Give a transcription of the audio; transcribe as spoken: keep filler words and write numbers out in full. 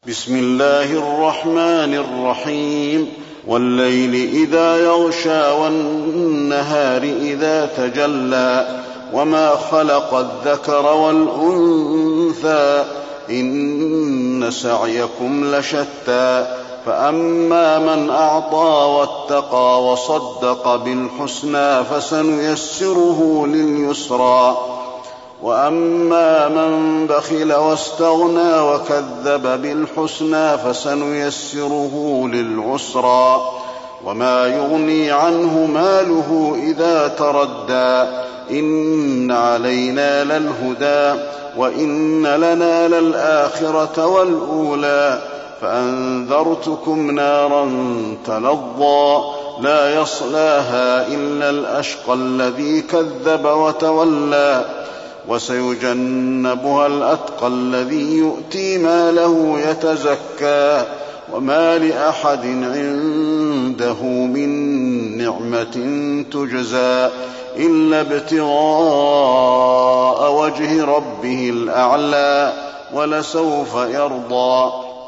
بسم الله الرحمن الرحيم والليل إذا يغشى والنهار إذا تجلى وما خلق الذكر والأنثى إن سعيكم لشتى فأما من أعطى واتقى وصدق بالحسنى فسنيسره لليسرى وأما من بخل واستغنى وكذب بالحسنى فسنيسره للعسرى وما يغني عنه ماله إذا تردى إن علينا للهدى وإن لنا للآخرة والأولى فأنذرتكم نارا تلظى لا يصلاها إلا الأشقى الذي كذب وتولى وسيجنبها الأتقى الذي يؤتي ماله يتزكى وما لأحد عنده من نعمة تجزى إلا ابتغاء وجه ربه الأعلى ولسوف يرضى